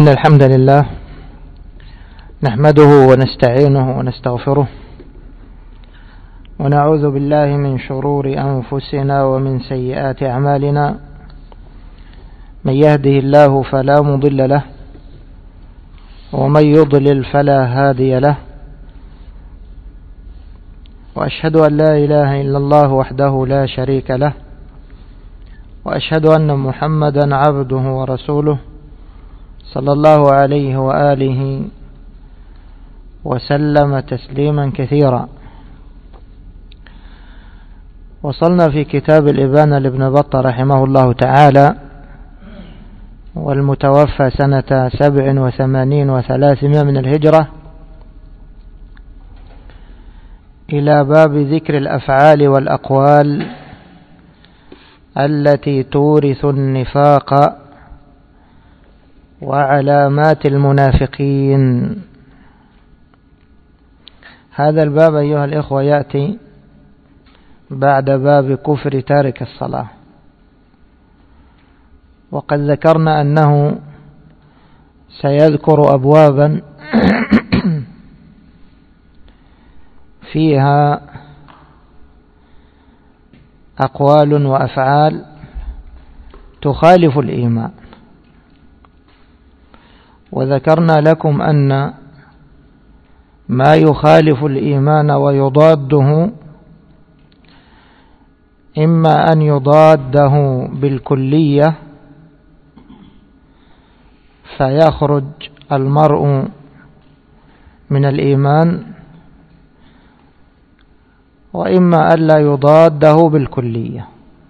إن الحمد لله نحمده ونستعينه ونستغفره ونعوذ بالله من شرور أنفسنا ومن سيئات أعمالنا. من يهده الله فلا مضل له ومن يضلل فلا هادي له، وأشهد أن لا إله إلا الله وحده لا شريك له، وأشهد أن محمدا عبده ورسوله صلى الله عليه وآله وسلم تسليما كثيرا. وصلنا في كتاب الإبانة لابن بطة رحمه الله تعالى، والمتوفى سنة 87 و300 من الهجرة، إلى باب ذكر الأفعال والأقوال التي تورث النفاق وعلامات المنافقين. هذا الباب أيها الإخوة يأتي بعد باب كفر تارك الصلاة، وقد ذكرنا أنه سيذكر أبوابا فيها أقوال وأفعال تخالف الإيمان، وذكرنا لكم أن ما يخالف الإيمان ويضاده إما أن يضاده بالكلية فيخرج المرء من الإيمان، وإما أن لا يضاده بالكلية.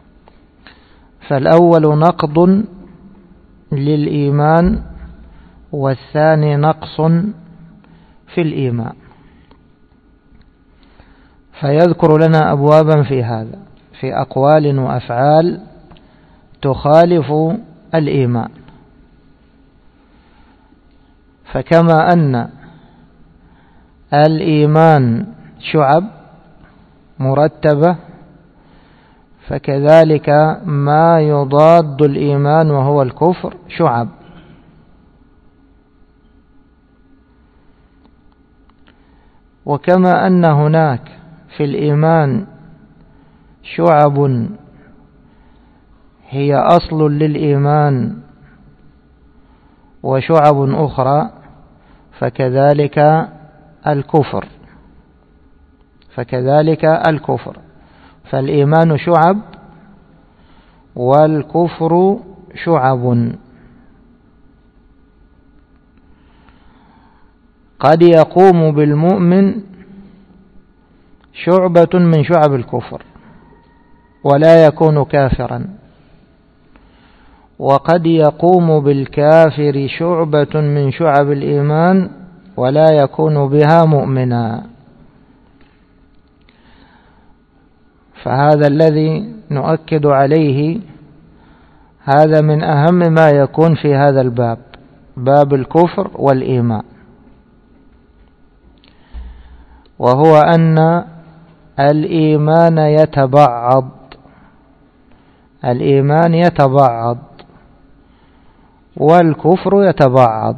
فالأول نقض للإيمان، والثاني نقص في الإيمان. فيذكر لنا أبوابا في هذا، في أقوال وأفعال تخالف الإيمان. فكما أن الإيمان شعب مرتبة، فكذلك ما يضاد الإيمان وهو الكفر شعب. وكما أن هناك في الإيمان شعب هي أصل للإيمان وشعب أخرى، فكذلك الكفر. فالإيمان شعب والكفر شعب. قد يقوم بالمؤمن شعبة من شعب الكفر ولا يكون كافرا، وقد يقوم بالكافر شعبة من شعب الإيمان ولا يكون بها مؤمنا. فهذا الذي نؤكد عليه، هذا من أهم ما يكون في هذا الباب، باب الكفر والإيمان، وهو أن الإيمان يتبعض والكفر يتبعض.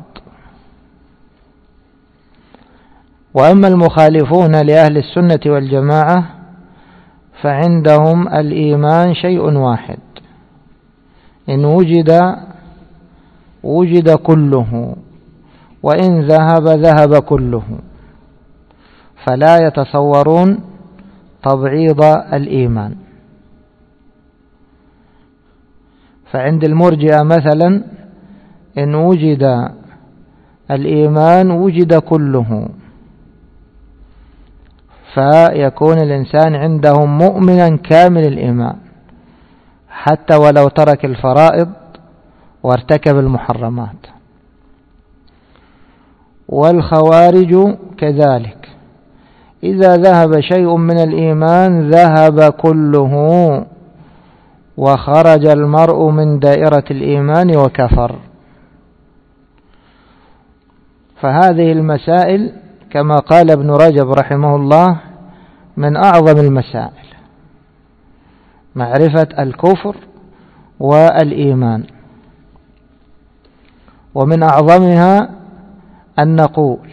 وأما المخالفون لأهل السنة والجماعة فعندهم الإيمان شيء واحد، إن وجد كله، وإن ذهب كله، فلا يتصورون تبعيض الإيمان. فعند المرجئة مثلا إن وجد الإيمان وجد كله، فيكون الإنسان عندهم مؤمنا كامل الإيمان حتى ولو ترك الفرائض وارتكب المحرمات. والخوارج كذلك، إذا ذهب شيء من الإيمان ذهب كله، وخرج المرء من دائرة الإيمان وكفر. فهذه المسائل كما قال ابن رجب رحمه الله من أعظم المسائل، معرفة الكفر والإيمان. ومن أعظمها أن نقول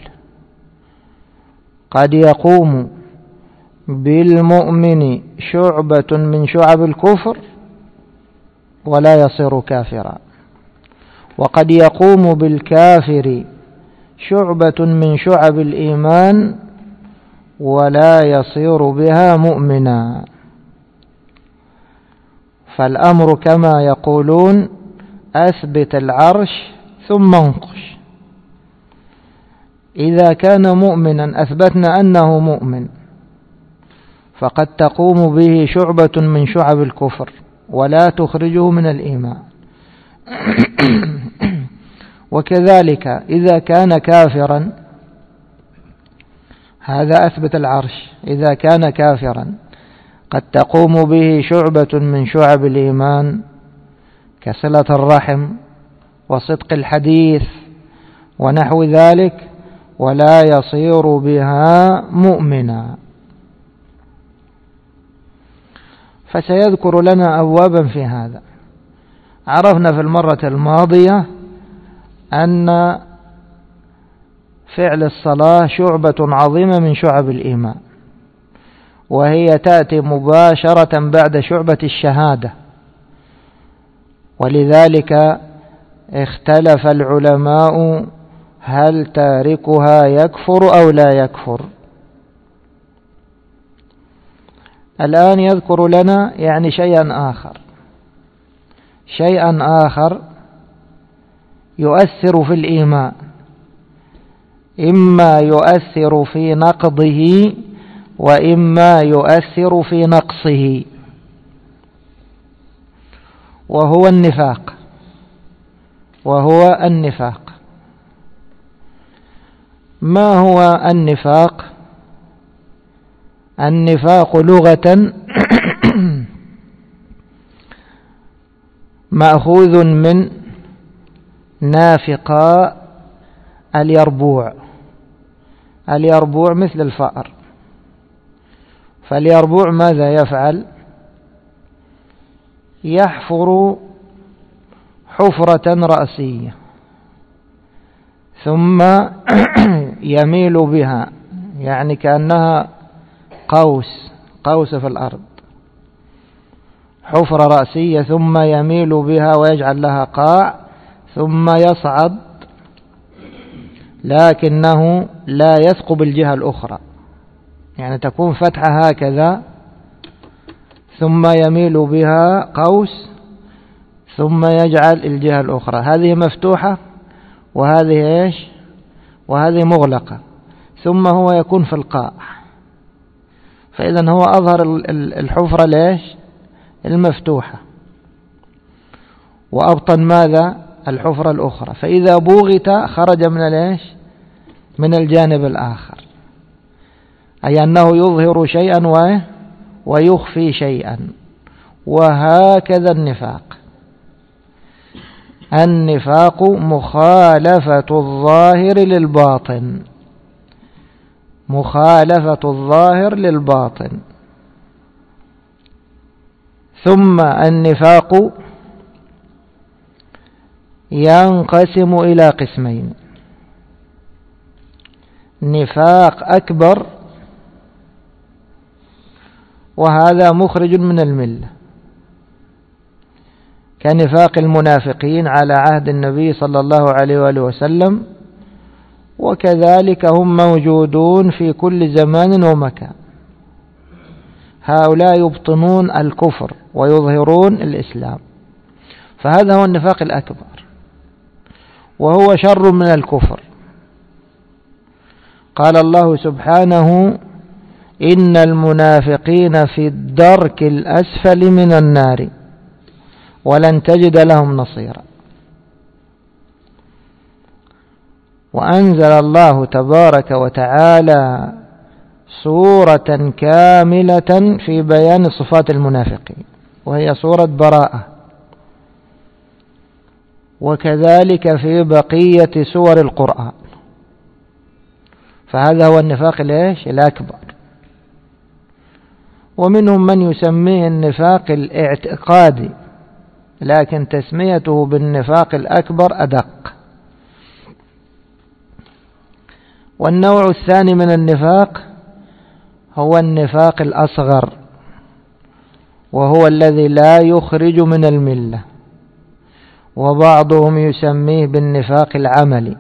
قد يقوم بالمؤمن شعبة من شعب الكفر ولا يصير كافرا، وقد يقوم بالكافر شعبة من شعب الإيمان ولا يصير بها مؤمنا. فالأمر كما يقولون أثبت العرش ثم انقش. إذا كان مؤمنا أثبتنا أنه مؤمن، فقد تقوم به شعبة من شعب الكفر ولا تخرجه من الإيمان. وكذلك إذا كان كافرا، هذا أثبت العرش، إذا كان كافرا قد تقوم به شعبة من شعب الإيمان كصلة الرحم وصدق الحديث ونحو ذلك، ولا يصير بها مؤمنا. فسيذكر لنا أبوابا في هذا. عرفنا في المرة الماضية أن فعل الصلاة شعبة عظيمة من شعب الإيمان، وهي تأتي مباشرة بعد شعبة الشهادة، ولذلك اختلف العلماء هل تاركها يكفر أو لا يكفر. الآن يذكر لنا يعني شيئا آخر يؤثر في الإيمان، إما يؤثر في نقضه وإما يؤثر في نقصه، وهو النفاق. ما هو النفاق؟ النفاق لغة مأخوذ من نافقا اليربوع. اليربوع مثل الفأر، فاليربوع ماذا يفعل؟ يحفر حفرة رأسية ثم يميل بها، يعني كأنها قوس في الأرض، حفرة رأسية ثم يميل بها ويجعل لها قاع ثم يصعد، لكنه لا يثقب الجهة الأخرى، يعني تكون فتحة هكذا ثم يميل بها قوس ثم يجعل الجهة الأخرى، هذه مفتوحة وهذه إيش؟ وهذه مغلقة، ثم هو يكون في القاع. فإذا هو أظهر الحفرة ليش؟ المفتوحة، وأبطن ماذا؟ الحفرة الأخرى. فإذا بوغت خرج من ليش؟ من الجانب الآخر، أي أنه يظهر شيئا ويخفي شيئا. وهكذا النفاق مخالفة الظاهر للباطن. ثم النفاق ينقسم إلى قسمين: نفاق أكبر، وهذا مخرج من الملة، كنفاق المنافقين على عهد النبي صلى الله عليه وآله وسلم، وكذلك هم موجودون في كل زمان ومكان. هؤلاء يبطنون الكفر ويظهرون الإسلام، فهذا هو النفاق الأكبر، وهو شر من الكفر. قال الله سبحانه: إن المنافقين في الدرك الأسفل من النار ولن تجد لهم نصيرا. وأنزل الله تبارك وتعالى سورة كاملة في بيان صفات المنافقين، وهي سورة براءة، وكذلك في بقية سور القرآن. فهذا هو النفاق الأكبر. ومنهم من يسميه النفاق الاعتقادي، لكن تسميته بالنفاق الأكبر أدق، والنوع الثاني من النفاق هو النفاق الأصغر، وهو الذي لا يخرج من الملة، وبعضهم يسميه بالنفاق العملي.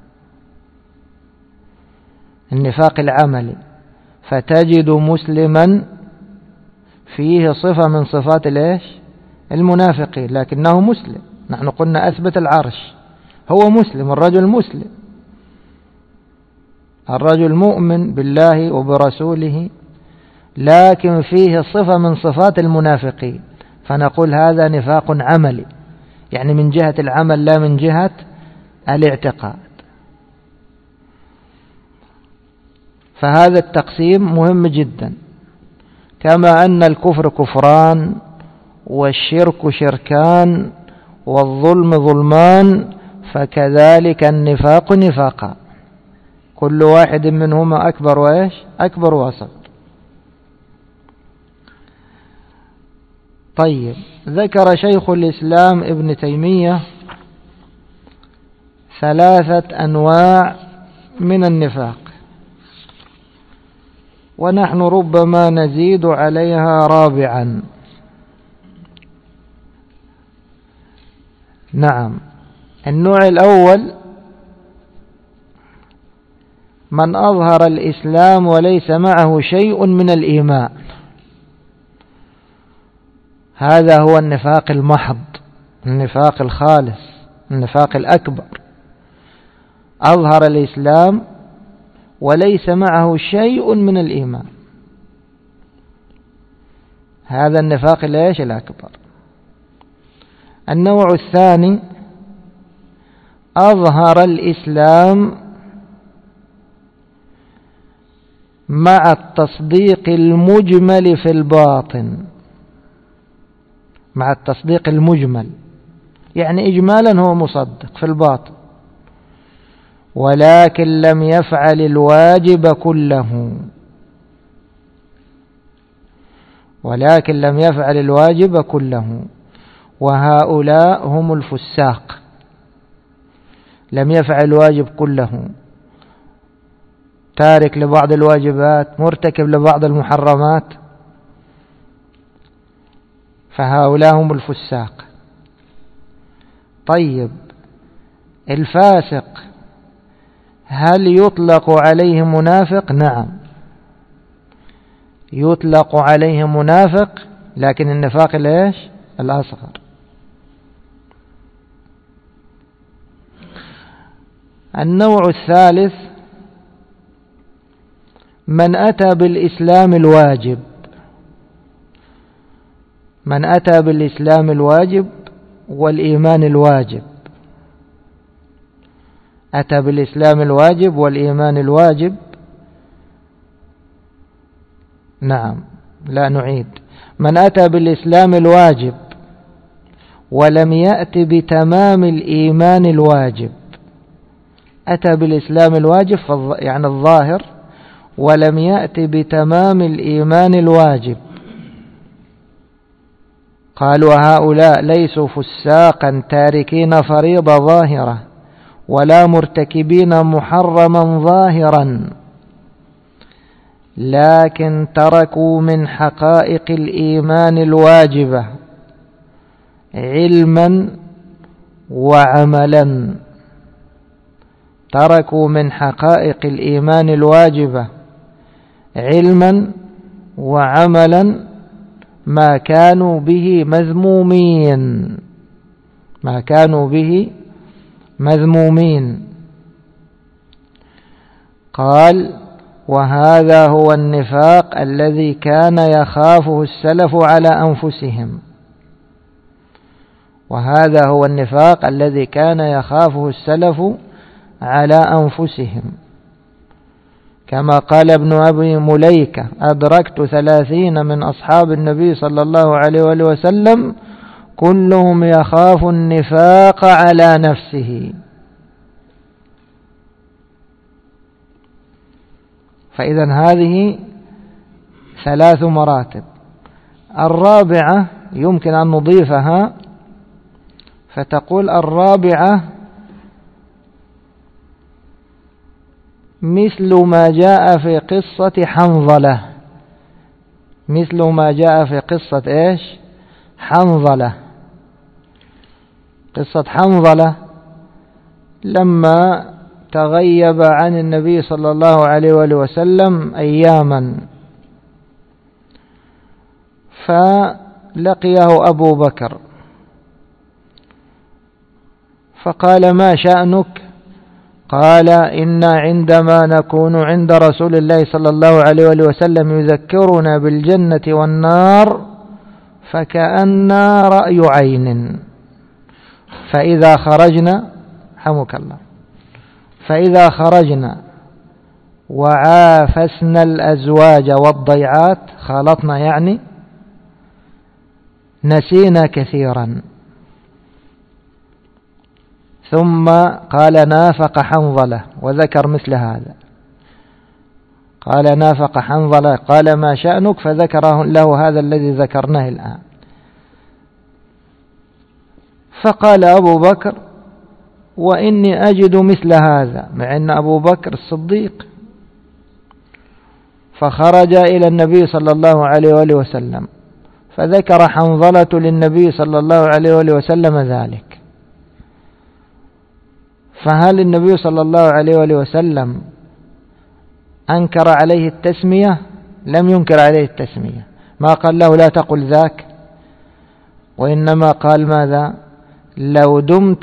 النفاق العملي، فتجد مسلما فيه صفة من صفات المنافقين، لكنه مسلم. نحن قلنا أثبت العرش، هو مسلم، الرجل مسلم، الرجل مؤمن بالله وبرسوله، لكن فيه صفة من صفات المنافقين، فنقول هذا نفاق عملي، يعني من جهة العمل لا من جهة الاعتقاد. فهذا التقسيم مهم جدا، كما أن الكفر كفران، والشرك شركان، والظلم ظلمان، فكذلك النفاق نفاقان، كل واحد منهما أكبر أكبر وأصغر. طيب، ذكر شيخ الإسلام ابن تيمية 3 أنواع من النفاق، ونحن ربما نزيد عليها رابعا. نعم، النوع الأول من أظهر الإسلام وليس معه شيء من الإيمان، هذا هو النفاق المحض، النفاق الخالص، النفاق الأكبر. أظهر الإسلام وليس معه شيء من الإيمان، هذا النفاق الأكبر. النوع الثاني أظهر الإسلام مع التصديق المجمل في الباطن، مع التصديق المجمل، يعني إجمالا هو مصدق في الباطن، ولكن لم يفعل الواجب كله، ولكن لم يفعل الواجب كله، وهؤلاء هم الفساق، لم يفعل الواجب كله، تارك لبعض الواجبات، مرتكب لبعض المحرمات، فهؤلاء هم الفساق. طيب، الفاسق هل يطلق عليه منافق؟ نعم، يطلق عليه منافق، لكن النفاق الأصغر. النوع الثالث من أتى بالإسلام الواجب، من أتى بالإسلام الواجب والإيمان الواجب، أتى بالإسلام الواجب والإيمان الواجب. نعم، لا نعيد، من أتى بالإسلام الواجب ولم يأت بتمام الإيمان الواجب، أتى بالإسلام الواجب يعني الظاهر، ولم يأت بتمام الإيمان الواجب، قال وهؤلاء ليسوا فساقا تاركين فريضة ظاهرة، ولا مرتكبين محرما ظاهرا، لكن تركوا من حقائق الإيمان الواجبة علما وعملا، تركوا من حقائق الإيمان الواجبة علما وعملا ما كانوا به مذمومين، ما كانوا به مذمومين. قال وهذا هو النفاق الذي كان يخافه السلف على أنفسهم، وهذا هو النفاق الذي كان يخافه السلف على أنفسهم، كما قال ابن أبي مليكة أدركت 30 من أصحاب النبي صلى الله عليه وآله وسلم كلهم يخاف النفاق على نفسه. فإذا هذه 3 مراتب. الرابعة يمكن أن نضيفها، فتقول الرابعة مثل ما جاء في قصة حنظلة، مثل ما جاء في قصة إيش؟ حنظلة. قصة حنظلة لما تغيب عن النبي صلى الله عليه وآله وسلم أياما، فلقيه أبو بكر فقال: ما شأنك؟ قال: إنا عندما نكون عند رسول الله صلى الله عليه وآله وسلم يذكرنا بالجنة والنار فكأن رأي عين، فإذا خرجنا حمك الله، فإذا خرجنا وعافسنا الأزواج والضيعات، خالطنا يعني، نسينا كثيرا. ثم قال: نافق حنظلة، وذكر مثل هذا، قال: نافق حنظلة. قال: ما شأنك؟ فذكره له هذا الذي ذكرناه الآن. فقال أبو بكر: وإني أجد مثل هذا، مع أن أبو بكر الصديق. فخرج إلى النبي صلى الله عليه وآله وسلم فذكر حنظلة للنبي صلى الله عليه وآله وسلم ذلك. فهل النبي صلى الله عليه وآله وسلم أنكر عليه التسمية؟ لم ينكر عليه التسمية، ما قال له لا تقل ذاك، وإنما قال ماذا؟ لو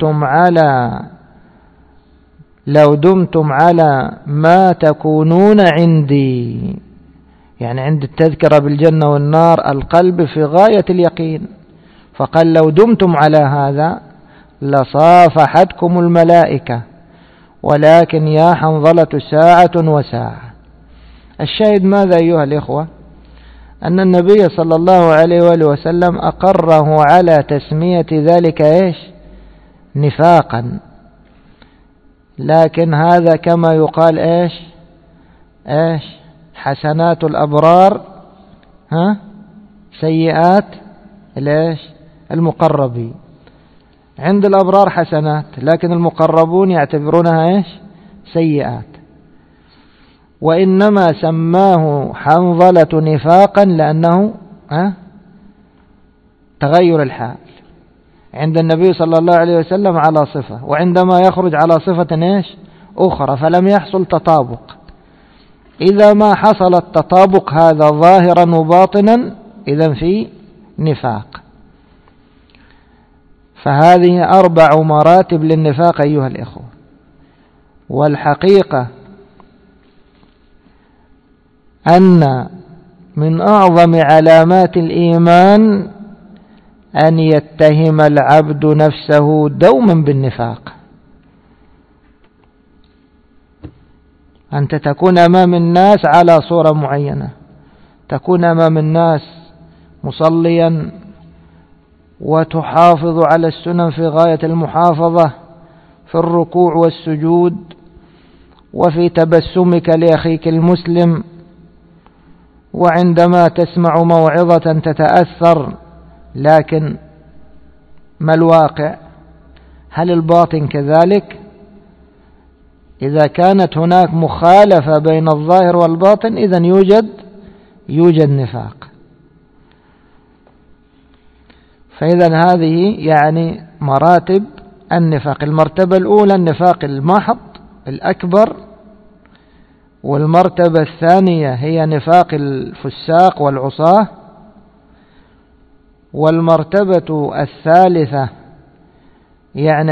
دمتم على ما تكونون عندي، يعني عند التذكرة بالجنة والنار القلب في غاية اليقين. فقال: لو دمتم على هذا لصافحتكم الملائكة، ولكن يا حنظلة ساعة وساعة. الشاهد ماذا أيها الإخوة؟ أن النبي صلى الله عليه وآله وسلم أقره على تسمية ذلك إيش؟ نفاقا. لكن هذا كما يقال إيش؟ حسنات الأبرار سيئات المقربين. عند الأبرار حسنات، لكن المقربون يعتبرونها سيئات. وإنما سماه حنظلة نفاقا لأنه تغير الحال عند النبي صلى الله عليه وسلم على صفة، وعندما يخرج على صفة أخرى، فلم يحصل تطابق. إذا ما حصل التطابق هذا ظاهرا وباطنا إذن في نفاق. فهذه 4 مراتب للنفاق أيها الإخوة. والحقيقة أن من أعظم علامات الإيمان أن يتهم العبد نفسه دوما بالنفاق. أنت تكون أمام الناس على صورة معينة، تكون أمام الناس مصليا وتحافظ على السنن في غاية المحافظة في الركوع والسجود وفي تبسمك لأخيك المسلم، وعندما تسمع موعظة تتأثر، لكن ما الواقع؟ هل الباطن كذلك؟ إذا كانت هناك مخالفة بين الظاهر والباطن إذن يوجد نفاق. فإذا هذه يعني مراتب النفاق. المرتبة الأولى النفاق المحض الأكبر، والمرتبة الثانية هي نفاق الفساق والعصاة، والمرتبة الثالثة يعني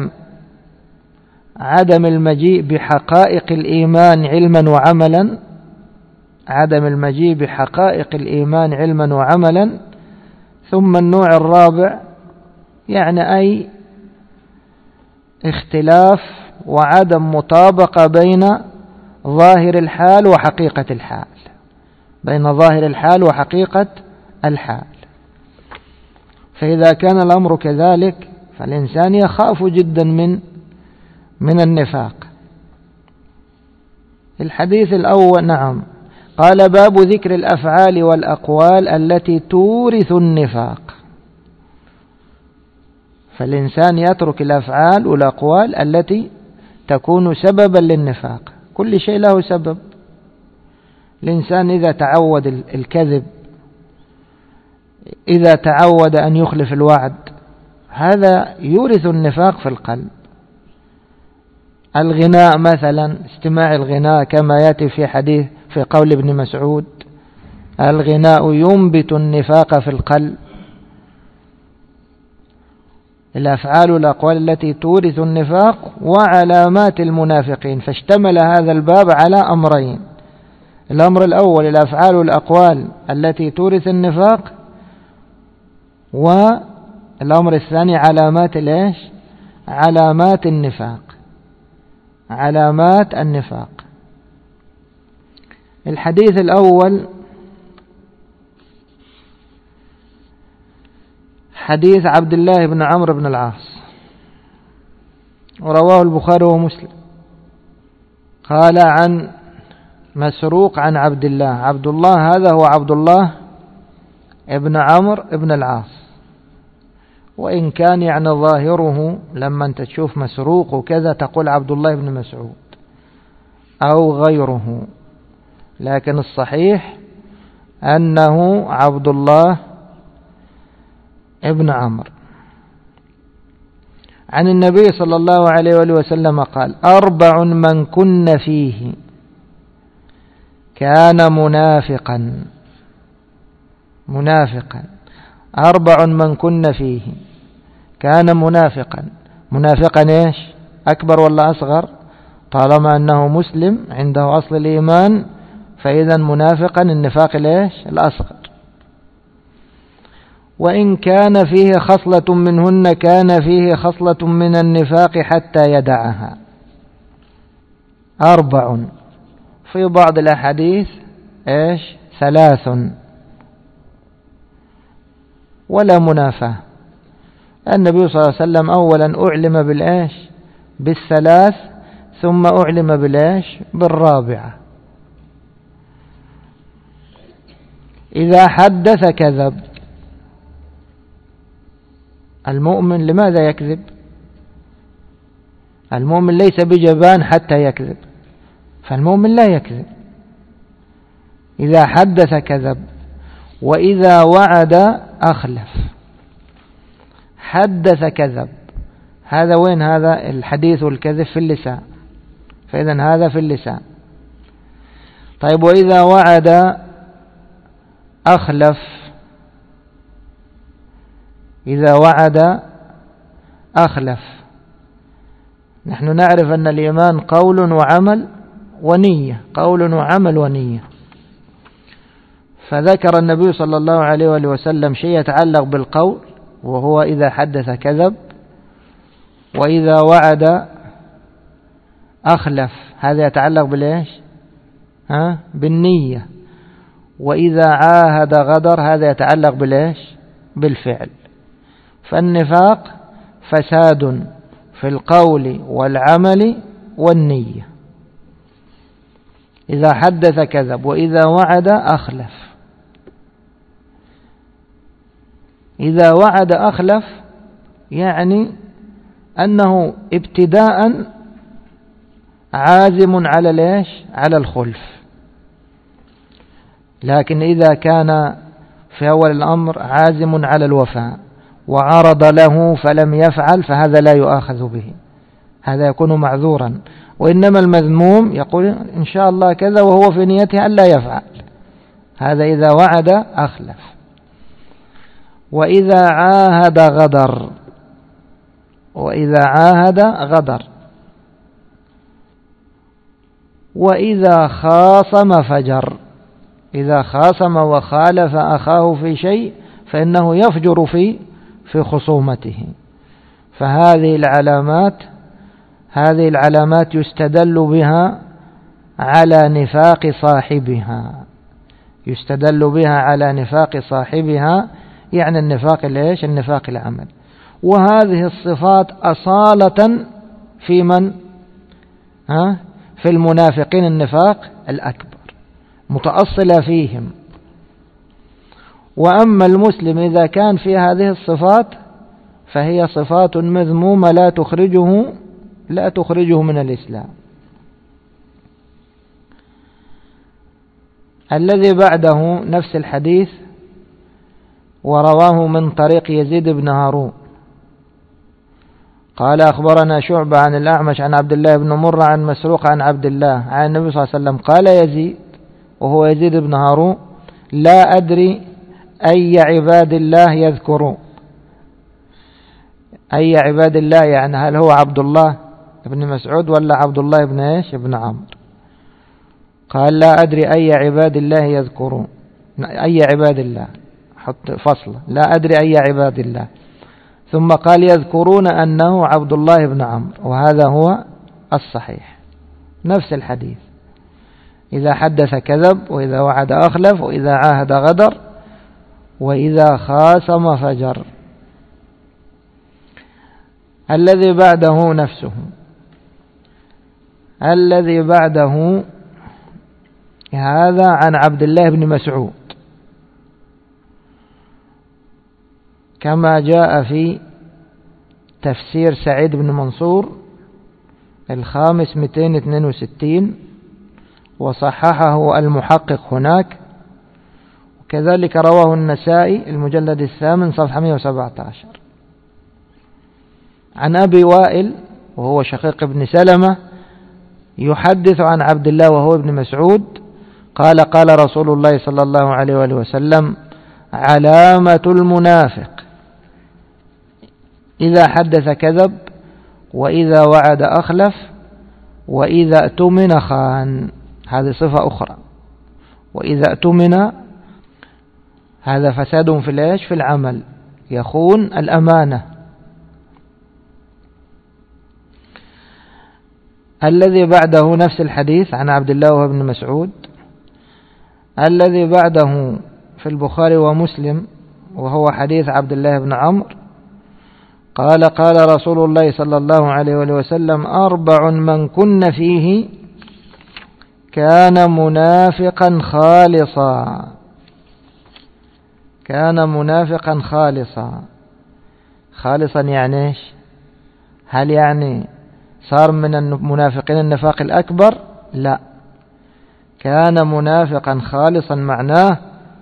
عدم المجيء بحقائق الإيمان علما وعملا، عدم المجيء بحقائق الإيمان علما وعملا. ثم النوع الرابع يعني أي اختلاف وعدم مطابقة بين ظاهر الحال وحقيقة الحال، بين ظاهر الحال وحقيقة الحال. فإذا كان الأمر كذلك فالإنسان يخاف جدا من النفاق. الحديث الأول نعم قال: باب ذكر الأفعال والأقوال التي تورث النفاق. فالإنسان يترك الأفعال والأقوال التي تكون سببا للنفاق، كل شيء له سبب. الإنسان إذا تعود الكذب، إذا تعود أن يخلف الوعد، هذا يورث النفاق في القلب. الغناء مثلا، استماع الغناء كما يأتي في حديث في قول ابن مسعود: الغناء ينبت النفاق في القلب. الأفعال والأقوال التي تورث النفاق وعلامات المنافقين، فاشتمل هذا الباب على أمرين: الأمر الأول الأفعال والأقوال التي تورث النفاق، والأمر الثاني علامات علامات النفاق. علامات النفاق. الحديث الأول حديث عبد الله بن عمرو بن العاص، ورواه البخاري ومسلم. قال عن مسروق عن عبد الله، عبد الله هذا هو عبد الله ابن عمرو ابن العاص، وإن كان يعني ظاهره لما أنت تشوف مسروق وكذا تقول عبد الله بن مسعود أو غيره، لكن الصحيح أنه عبد الله ابن عمرو. عن النبي صلى الله عليه وآله وسلم قال: 4 من كن فيه كان منافقا. 4 من كن فيه كان منافقا. منافقا إيش؟ أكبر ولا أصغر؟ طالما أنه مسلم عنده أصل الإيمان فإذا منافقا النفاق الأصغر. وإن كان فيه خصلة منهن كان فيه خصلة من النفاق حتى يدعها. 4 في بعض الأحاديث 3 ولا منافاة. النبي صلى الله عليه وسلم أولا أعلم بالثلاث، ثم أعلم بالرابعة. إذا حدث كذب. المؤمن لماذا يكذب؟ المؤمن ليس بجبان حتى يكذب، فالمؤمن لا يكذب. إذا حدث كذب، وإذا وعد أخلف. حدث كذب، هذا وين؟ هذا الحديث والكذب في اللسان، فإذا هذا في اللسان. طيب وإذا وعد أخلف. إذا وعد أخلف. نحن نعرف أن الإيمان قول وعمل ونية، قول وعمل ونية. فذكر النبي صلى الله عليه وآله وسلم شيء يتعلق بالقول، وهو إذا حدث كذب، وإذا وعد أخلف، هذا يتعلق بالنية. وإذا عاهد غدر، هذا يتعلق بالفعل. فالنفاق فساد في القول والعمل والنية. إذا حدث كذب، وإذا وعد أخلف. إذا وعد أخلف يعني أنه ابتداء عازم على الخلف، لكن إذا كان في أول الأمر عازم على الوفاء وعرض له فلم يفعل فهذا لا يؤاخذ به، هذا يكون معذورا. وإنما المذموم يقول إن شاء الله كذا وهو في نيته أن لا يفعل، هذا إذا وعد أخلف. وإذا عاهد غدر. وإذا عاهد غدر. وإذا خاصم فجر. إذا خاصم وخالف أخاه في شيء فإنه يفجر في خصومته. فهذه العلامات يستدل بها على نفاق صاحبها. يستدل بها على نفاق صاحبها، يعني النفاق النفاق العمل. وهذه الصفات أصالة في من؟ في المنافقين النفاق الأكبر، متأصلة فيهم. وأما المسلم إذا كان في هذه الصفات فهي صفات مذمومة لا تخرجه من الإسلام. الذي بعده نفس الحديث ورواه من طريق يزيد بن هارون قال أخبرنا شعبة عن الأعمش عن عبد الله بن مرة عن مسروق عن عبد الله عن النبي صلى الله عليه وسلم قال يزيد وهو يزيد بن هارون لا أدري أي عباد الله يذكرون. أي عباد الله يعني هل هو عبد الله بن مسعود ولا عبد الله بن إيش بن عمرو؟ قال لا أدري أي عباد الله يذكرون. أي عباد الله حط فصل لا أدري أي عباد الله ثم قال يذكرون أنه عبد الله بن عمرو وهذا هو الصحيح نفس الحديث إذا حدث كذب وإذا وعد أخلف وإذا عاهد غدر وإذا خاصم فجر. الذي بعده نفسه الذي بعده هذا عن عبد الله بن مسعود كما جاء في تفسير سعيد بن منصور الخامس 262 وصححه المحقق هناك وكذلك رواه النسائي المجلد الثامن صفحة 117 عن أبي وائل وهو شقيق بن سلمة يحدث عن عبد الله وهو ابن مسعود قال قال رسول الله صلى الله عليه وآله وسلم علامة المنافق إذا حدث كذب وإذا وعد أخلف وإذا اؤتمن خان. هذه صفة أخرى. وإذا اؤتمن هذا فساد في العمل يخون الأمانة. الذي بعده نفس الحديث عن عبد الله وابن مسعود. الذي بعده في البخاري ومسلم وهو حديث عبد الله بن عمرو قال قال رسول الله صلى الله عليه وسلم 4 من كن فيه كان منافقا خالصا. كان منافقا خالصا. خالصا يعني ايش؟ هل يعني صار من المنافقين النفاق الأكبر؟ لا. كان منافقا خالصا معناه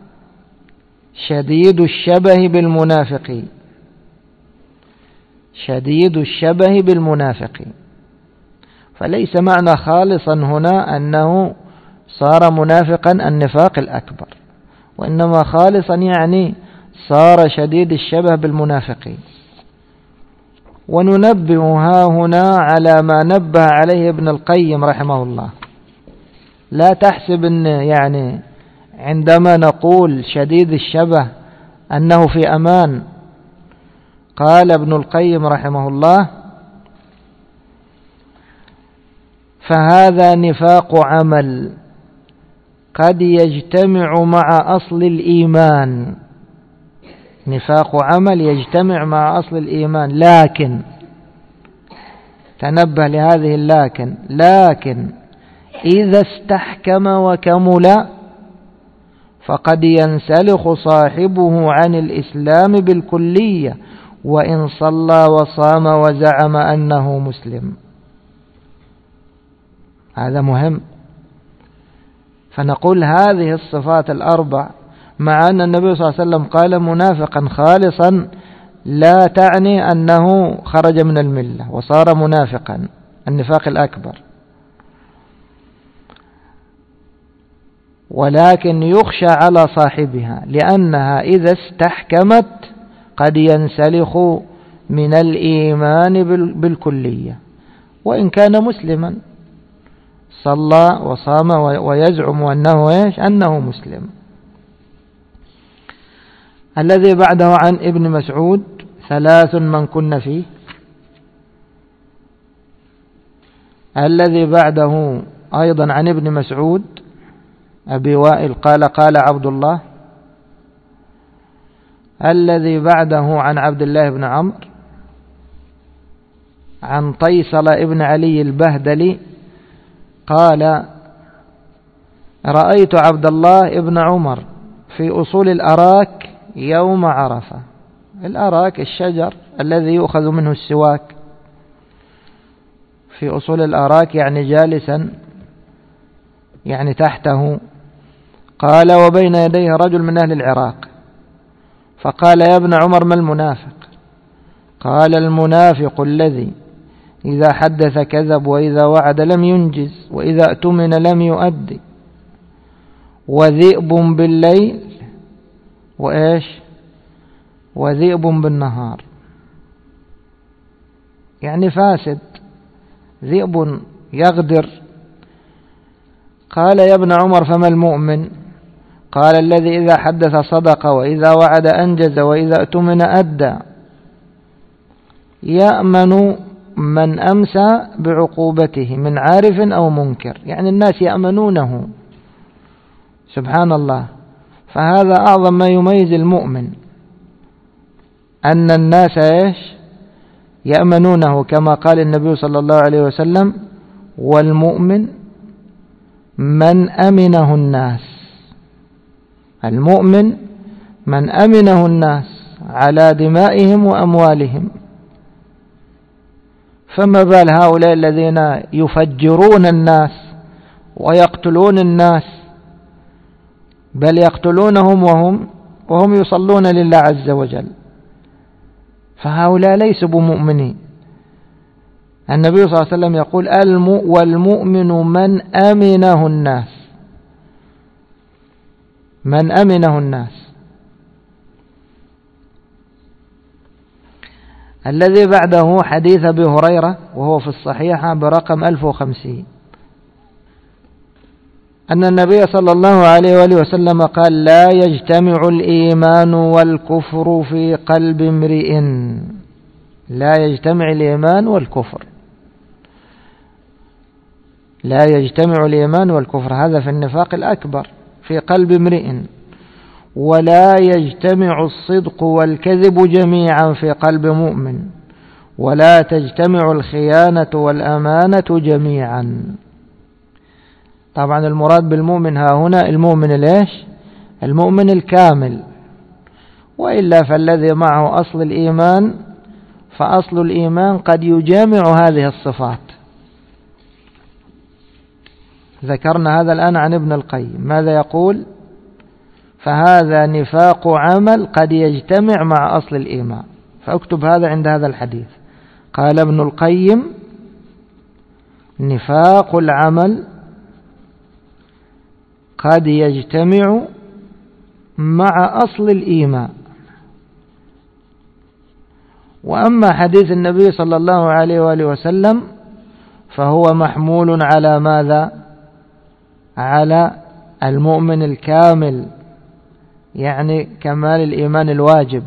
شديد الشبه بالمنافقين. شديد الشبه بالمنافقين. فليس معنى خالصا هنا أنه صار منافقا النفاق الأكبر وإنما خالصا يعني صار شديد الشبه بالمنافقين. وننبه ها هنا على ما نبه عليه ابن القيم رحمه الله. لا تحسب أن يعني عندما نقول شديد الشبه أنه في أمان. قال ابن القيم رحمه الله فهذا نفاق عمل قد يجتمع مع أصل الإيمان. نفاق عمل يجتمع مع أصل الإيمان لكن تنبه لهذه لكن إذا استحكم وكمل فقد ينسلخ صاحبه عن الإسلام بالكلية وإن صلى وصام وزعم أنه مسلم. هذا مهم. فنقول هذه الصفات الأربع مع أن النبي صلى الله عليه وسلم قال منافقا خالصا لا تعني أنه خرج من الملة وصار منافقا النفاق الأكبر، ولكن يخشى على صاحبها لأنها إذا استحكمت قد ينسلخ من الإيمان بالكلية وإن كان مسلما صلى وصام ويزعم أنه مسلم. الذي بعده عن ابن مسعود 3 من كن فيه. الذي بعده أيضا عن ابن مسعود أبي وائل قال قال عبد الله. الذي بعده عن عبد الله بن عمرو عن طيصل ابن علي البهدلي قال رأيت عبد الله ابن عمر في أصول الأراك يوم عرفة. الأراك الشجر الذي يؤخذ منه السواك. في أصول الأراك يعني جالسا يعني تحته. قال: وبين يديه رجل من أهل العراق، فقال: يا ابن عمر، ما المنافق؟ قال: المنافق الذي إذا حدث كذب، وإذا وعد لم ينجز، وإذا اؤتمن لم يؤدي، وذئب بالليل وإيش وذئب بالنهار. يعني فاسد، ذئب يغدر. قال: يا ابن عمر، فما المؤمن؟ قال: الذي إذا حدث صدق، وإذا وعد أنجز، وإذا اؤتمن أدى، يأمن من أمسى بعقوبته من عارف أو منكر. يعني الناس يأمنونه، سبحان الله. فهذا أعظم ما يميز المؤمن، أن الناس إيش يأمنونه، كما قال النبي صلى الله عليه وسلم: والمؤمن من أمنه الناس. المؤمن من أمنه الناس على دمائهم وأموالهم. فما بال هؤلاء الذين يفجرون الناس ويقتلون الناس، بل يقتلونهم وهم يصلون لله عز وجل. فهؤلاء ليسوا بمؤمنين. النبي صلى الله عليه وسلم يقول: والمؤمن من أمنه الناس، من أمنه الناس. الذي بعده حديث أبي هريرة، وهو في الصحيحة برقم 1050، أن النبي صلى الله عليه وآله وسلم قال: لا يجتمع الإيمان والكفر في قلب امرئ. لا يجتمع الإيمان والكفر، لا يجتمع الإيمان والكفر، هذا في النفاق الأكبر في قلب امرئ. ولا يجتمع الصدق والكذب جميعا في قلب مؤمن، ولا تجتمع الخيانة والأمانة جميعا. طبعا المراد بالمؤمن ها هنا المؤمن ليش؟ المؤمن الكامل. وإلا فالذي معه أصل الإيمان، فأصل الإيمان قد يجامع هذه الصفات. ذكرنا هذا الآن عن ابن القيم، ماذا يقول؟ فهذا نفاق عمل قد يجتمع مع أصل الإيمان. فاكتب هذا عند هذا الحديث. قال ابن القيم: نفاق العمل قد يجتمع مع أصل الإيمان. وأما حديث النبي صلى الله عليه وآله وسلم فهو محمول على ماذا؟ على المؤمن الكامل، يعني كمال الإيمان الواجب.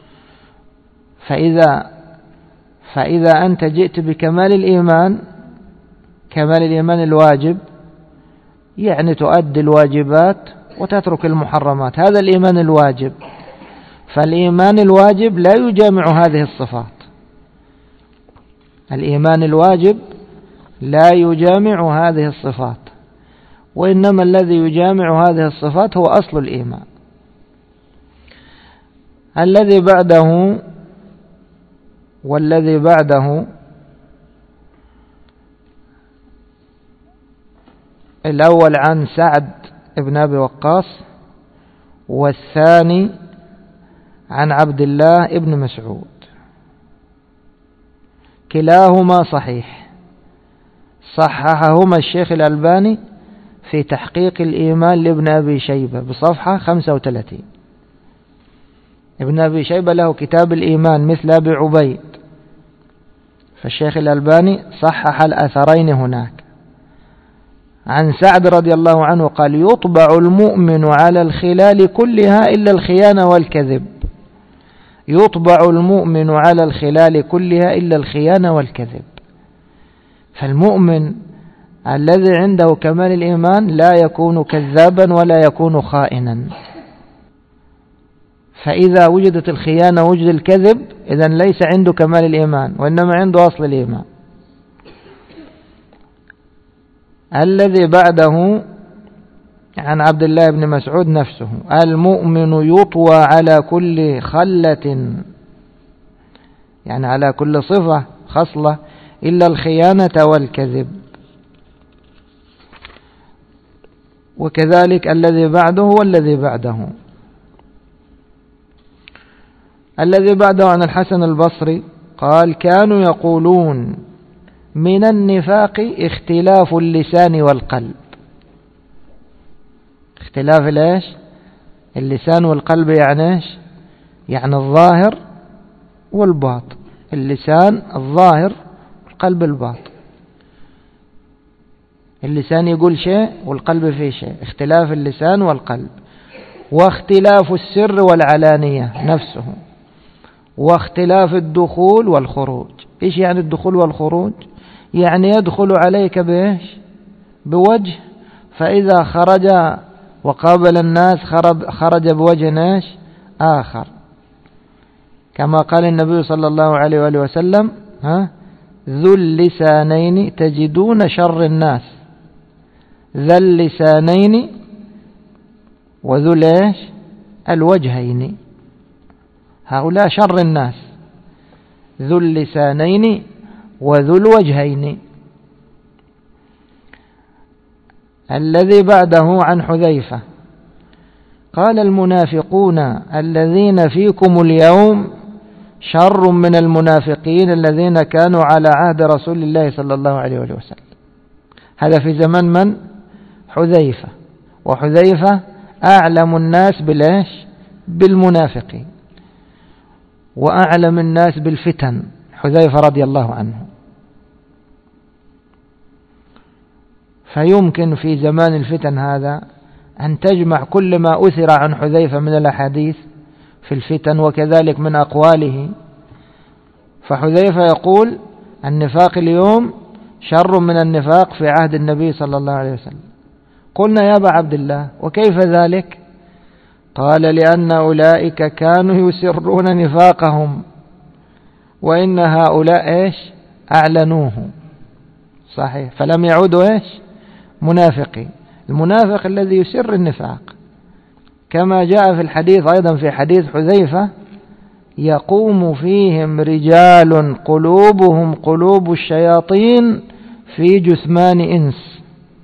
فإذا أنت جئت بكمال الإيمان، كمال الإيمان الواجب، يعني تؤدي الواجبات وتترك المحرمات، هذا الإيمان الواجب. فالإيمان الواجب لا يجامع هذه الصفات. الإيمان الواجب لا يجامع هذه الصفات، وإنما الذي يجامع هذه الصفات هو أصل الإيمان. الذي بعده والذي بعده الأول عن سعد بن أبي وقاص، والثاني عن عبد الله بن مسعود. كلاهما صحيح، صححهما الشيخ الألباني في تحقيق الإيمان لابن أبي شيبة بصفحة 35. ابن أبي شيبة له كتاب الإيمان مثل أبي عبيد، فالشيخ الألباني صحح الأثرين هناك. عن سعد رضي الله عنه قال: يطبع المؤمن على الخلال كلها إلا الخيانة والكذب. يطبع المؤمن على الخلال كلها إلا الخيانة والكذب. فالمؤمن الذي عنده كمال الإيمان لا يكون كذابا ولا يكون خائنا. فإذا وجدت الخيانة وجد الكذب، إذن ليس عنده كمال الإيمان، وإنما عنده أصل الإيمان. الذي بعده عن عبد الله بن مسعود نفسه: المؤمن يطوى على كل خلة، يعني على كل صفة خصلة، إلا الخيانة والكذب. وكذلك الذي بعده والذي بعده. الذي بعده عن الحسن البصري قال: كانوا يقولون من النفاق اختلاف اللسان والقلب. اختلاف ايش؟ اللسان والقلب، يعني ايش؟ يعني الظاهر والباطن. اللسان الظاهر والقلب الباطن. اللسان يقول شيء والقلب فيه شيء، اختلاف اللسان والقلب. واختلاف السر والعلانية نفسه، واختلاف الدخول والخروج. ايش يعني الدخول والخروج؟ يعني يدخل عليك بايش؟ بوجه، فإذا خرج وقابل الناس خرج بوجه ايش؟ آخر، كما قال النبي صلى الله عليه وآله وسلم: ذو اللسانين تجدون شر الناس. ذا اللسانين وذو ايش؟ الوجهين، هؤلاء شر الناس. ذو اللسانين وذو الوجهين. الذي بعده عن حذيفة قال: المنافقون الذين فيكم اليوم شر من المنافقين الذين كانوا على عهد رسول الله صلى الله عليه وسلم. هذا في زمن من؟ حذيفة. وحذيفة أعلم الناس بالإيش؟ بالمنافقين، وأعلم الناس بالفتن حذيفة رضي الله عنه. فيمكن في زمان الفتن هذا أن تجمع كل ما أثر عن حذيفة من الأحاديث في الفتن، وكذلك من أقواله. فحذيفة يقول: النفاق اليوم شر من النفاق في عهد النبي صلى الله عليه وسلم. قلنا: يا أبا عبد الله، وكيف ذلك؟ قال: لأن أولئك كانوا يسرون نفاقهم، وإن هؤلاء إيش؟ أعلنوه. صحيح، فلم يعودوا إيش؟ منافقين. المنافق الذي يسر النفاق، كما جاء في الحديث أيضا، في حديث حذيفة: يقوم فيهم رجال قلوبهم قلوب الشياطين في جثمان إنس.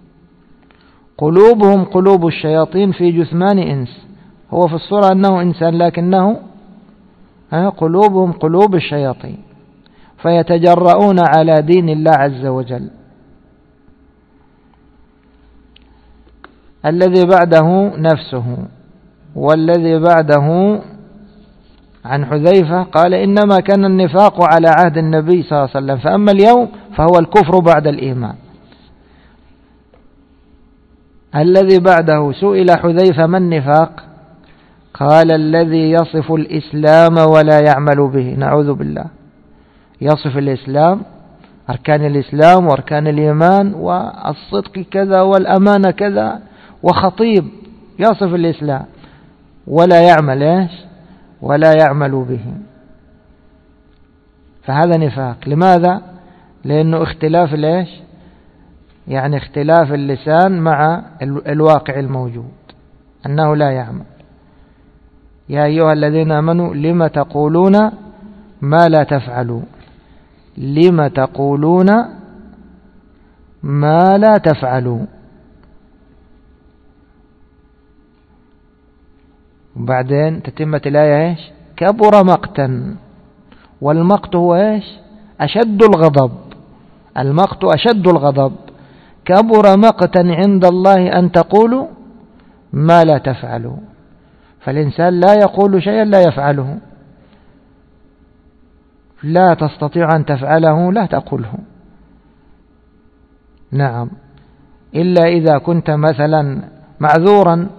قلوبهم قلوب الشياطين في جثمان إنس. هو في الصورة أنه إنسان، لكنه قلوبهم قلوب الشياطين، فيتجرؤون على دين الله عز وجل. الذي بعده نفسه. والذي بعده عن حذيفة قال: إنما كان النفاق على عهد النبي صلى الله عليه وسلم، فأما اليوم فهو الكفر بعد الإيمان. الذي بعده سئل حذيفة: ما النفاق؟ قال: الذي يصف الإسلام ولا يعمل به. نعوذ بالله. يصف الإسلام، أركان الإسلام وأركان الإيمان والصدق كذا والأمانة كذا، وخطيب يصف الإسلام ولا يعمل إيش؟ ولا يعمل به. فهذا نفاق. لماذا؟ لأنه اختلاف الإيش؟ يعني اختلاف اللسان مع الواقع الموجود، أنه لا يعمل. يا أيها الذين آمنوا لم تقولون ما لا تفعلون. لم تقولون ما لا تفعلون. وبعدين تتمة الآية إيش؟ كبر مقتا. والمقت هو إيش؟ أشد الغضب. المقت أشد الغضب. كبر مقتا عند الله أن تقولوا ما لا تفعلون. فالإنسان لا يقول شيئا لا يفعله. لا تستطيع أن تفعله لا تقوله. نعم، إلا إذا كنت مثلا معذورا.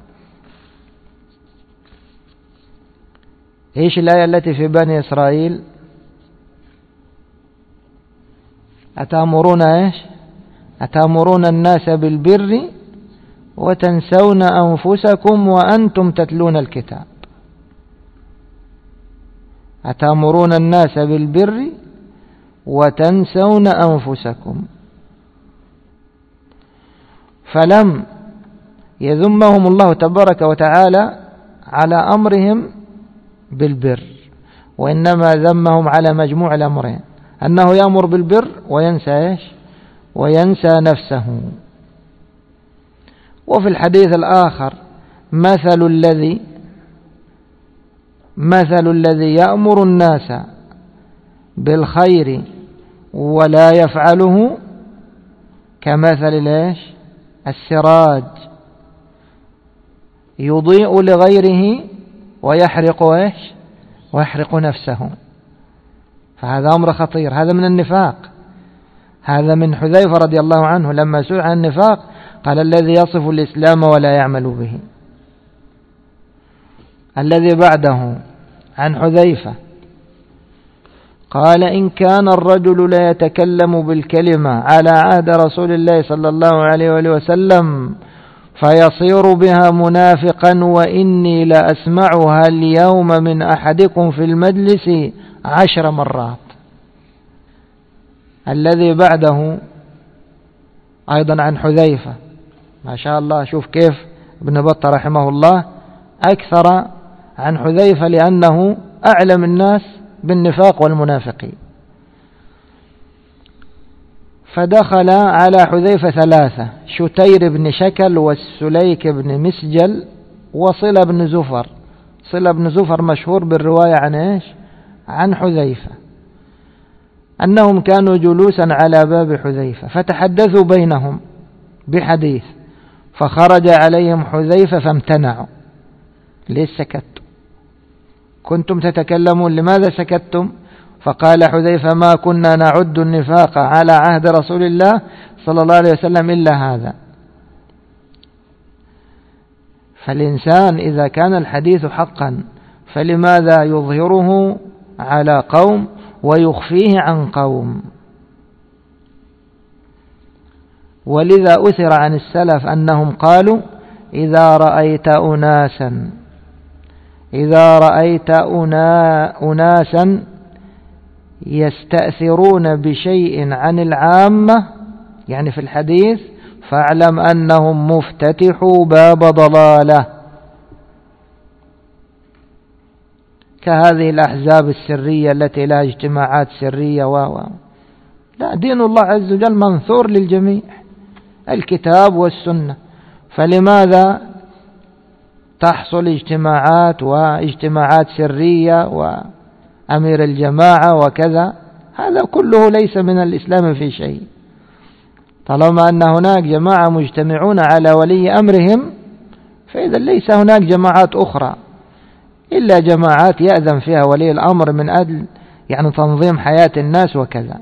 إيش الآية التي في بني إسرائيل؟ أتأمرون إيش؟ أتأمرون الناس بالبر وتنسون أنفسكم وأنتم تتلون الكتاب. أتأمرون الناس بالبر وتنسون أنفسكم. فلم يذمهم الله تبارك وتعالى على أمرهم بالبر، وإنما ذمهم على مجموع الأمرين: أنه يأمر بالبر وينسى إيش؟ وينسى نفسه. وفي الحديث الآخر مثل الذي يأمر الناس بالخير ولا يفعله كمثل السراج يضيء لغيره ويحرق نفسه. فهذا أمر خطير، هذا من النفاق. هذا من حذيفة رضي الله عنه لما سئل عن النفاق قال الذي يصف الإسلام ولا يعمل به. الذي بعده عن حذيفة قال إن كان الرجل لا يتكلم بالكلمة على عهد رسول الله صلى الله عليه وآله وسلم فيصير بها منافقا وإني لأسمعها اليوم من أحدكم في المجلس 10 مرات. الذي بعده أيضا عن حذيفة، ما شاء الله، شوف كيف ابن بطة رحمه الله أكثر عن حذيفة لأنه أعلم الناس بالنفاق والمنافقين. فدخل على حذيفة 3: شتير بن شكل والسليك بن مسجل وصلة بن زفر. صلة بن زفر مشهور بالرواية عن حذيفة أنهم كانوا جلوسا على باب حذيفة فتحدثوا بينهم بحديث فخرج عليهم حذيفة فامتنعوا. ليش سكتوا؟ كنتم تتكلمون، لماذا سكتتم؟ فقال حذيفة ما كنا نعد النفاق على عهد رسول الله صلى الله عليه وسلم إلا هذا. فالإنسان إذا كان الحديث حقا فلماذا يظهره على قوم ويخفيه عن قوم؟ ولذا أثر عن السلف أنهم قالوا إذا رأيت أناسا يستأثرون بشيء عن العامة يعني في الحديث فاعلم أنهم مفتتحوا باب ضلالة، كهذه الأحزاب السرية التي لها اجتماعات سرية لا، دين الله عز وجل منثور للجميع، الكتاب والسنة. فلماذا تحصل اجتماعات سرية وأمير الجماعة وكذا؟ هذا كله ليس من الإسلام في شيء. طالما أن هناك جماعة مجتمعون على ولي أمرهم فإذا ليس هناك جماعات أخرى إلا جماعات يأذن فيها ولي الأمر من أجل تنظيم حياة الناس وكذا.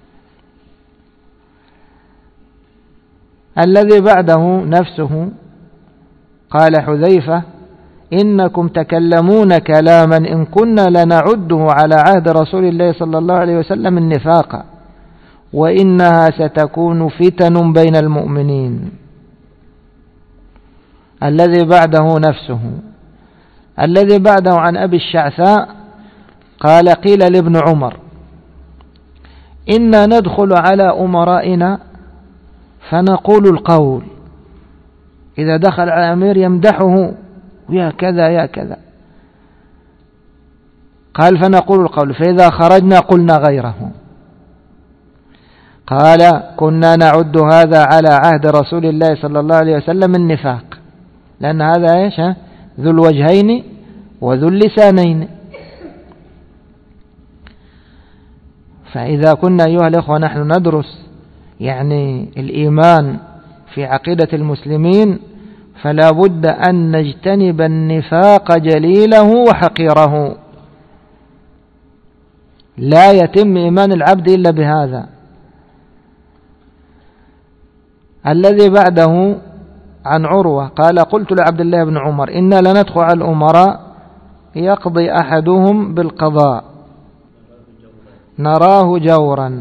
الذي بعده نفسه قال حذيفة إنكم تكلمون كلاما إن كنا لنعده على عهد رسول الله صلى الله عليه وسلم النفاق وإنها ستكون فتن بين المؤمنين. الذي بعده نفسه. الذي بعده عن أبي الشعثاء قال قيل لابن عمر إنا ندخل على أمرائنا فنقول القول، إذا دخل على أمير يمدحه يا كذا يا كذا، قال فنقول القول فإذا خرجنا قلنا غيره. قال كنا نعد هذا على عهد رسول الله صلى الله عليه وسلم النفاق، لأن هذا ذو الوجهين وذو اللسانين. فإذا كنا أيها الأخوة نحن ندرس الإيمان في عقيدة المسلمين فلا بد أن نجتنب النفاق جليله وحقيره. لا يتم إيمان العبد إلا بهذا. الذي بعده عن عروة قال قلت لعبد الله بن عمر إنا لندخل على الأمراء يقضي أحدهم بالقضاء نراه جورا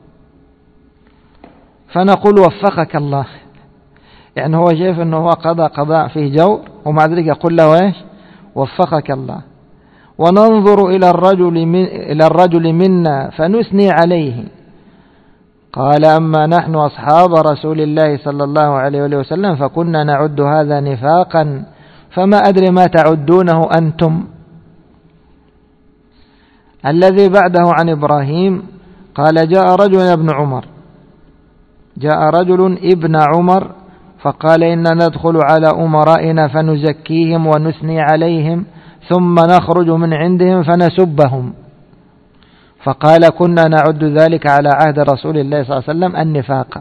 فنقول وفقك الله، هو شايف أنه هو قضاء فيه جور ومع ذلك يقول له وفقك الله. وننظر إلى الرجل منا فنثني عليه. قال أما نحن أصحاب رسول الله صلى الله عليه وسلم فكنا نعد هذا نفاقا فما أدري ما تعدونه أنتم. الذي بعده عن إبراهيم قال جاء رجل ابن عمر فقال إنا ندخل على أمرائنا فنزكيهم ونثني عليهم ثم نخرج من عندهم فنسبهم. فقال كنا نعد ذلك على عهد رسول الله صلى الله عليه وسلم النفاق.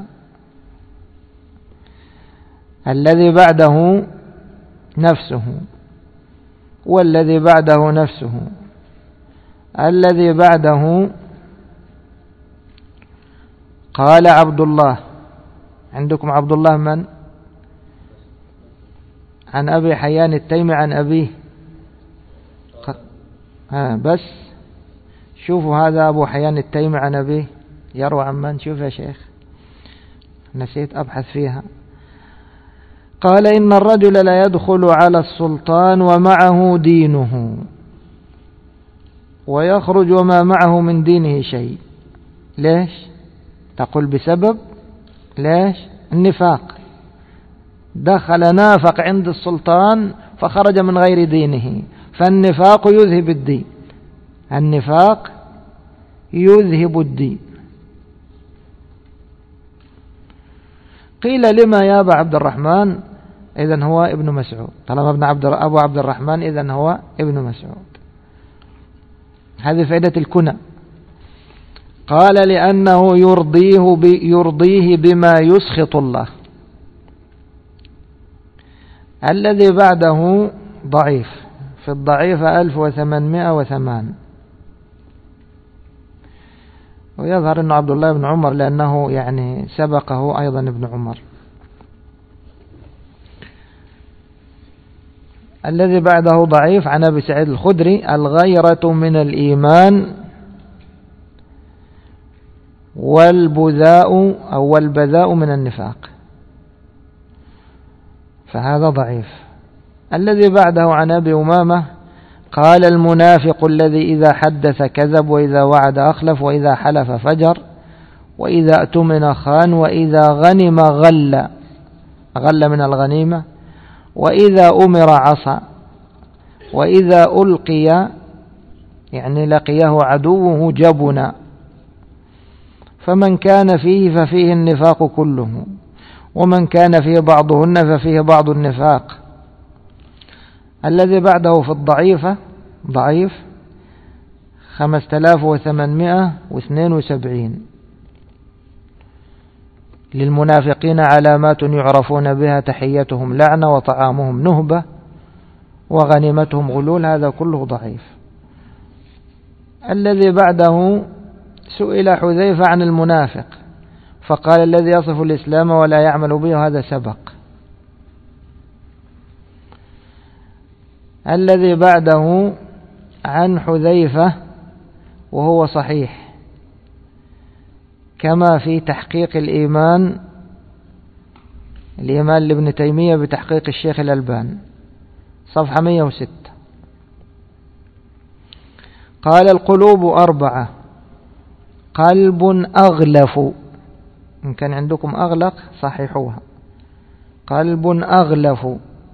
الذي بعده نفسه، والذي بعده نفسه، الذي بعده قال عبد الله. عندكم عبد الله من؟ عن أبي حيان التيمي عن أبيه. بس شوفوا هذا أبو حيان التيمي عن أبيه يروى عن من؟ شوف يا شيخ، نسيت أبحث فيها. قال إن الرجل لا يدخل على السلطان ومعه دينه ويخرج وما معه من دينه شيء. ليش؟ تقول بسبب ليش؟ النفاق. دخل نافق عند السلطان فخرج من غير دينه، فالنفاق يذهب الدين. النفاق يذهب الدين. قيل لما يا أبا عبد الرحمن؟ إذن هو ابن مسعود. طالما أبو عبد الرحمن إذن هو ابن مسعود. هذه فائدة الكنى. قال لأنه يرضيه بما يسخط الله. الذي بعده ضعيف، في الضعيف 1808، ويظهر أنه عبد الله بن عمر لأنه يعني سبقه أيضا ابن عمر. الذي بعده ضعيف عن أبي سعيد الخدري: الغيرة من الإيمان والبذاء أو البذاء من النفاق، فهذا ضعيف. الذي بعده عن أبي أمامة: قال المنافق الذي إذا حدث كذب وإذا وعد أخلف وإذا حلف فجر وإذا اؤتمن خان وإذا غنم غل من الغنيمة وإذا أمر عصى وإذا ألقي يعني لقيه عدوه جبن. فمن كان فيه ففيه النفاق كله، ومن كان فيه بعضهن ففيه بعض النفاق. الذي بعده في الضعيفة ضعيف 5872: للمنافقين علامات يعرفون بها: تحيتهم لعنة وطعامهم نهبة وغنيمتهم غلول. هذا كله ضعيف. الذي بعده سئل حذيفة عن المنافق فقال: الذي يصف الإسلام ولا يعمل به، هذا سبق. الذي بعده عن حذيفة وهو صحيح كما في تحقيق الإيمان لابن تيمية بتحقيق الشيخ الألباني صفحة 106. قال: القلوب 4: قلب أغلف، إن كان عندكم أغلق صححوها، قلب أغلف،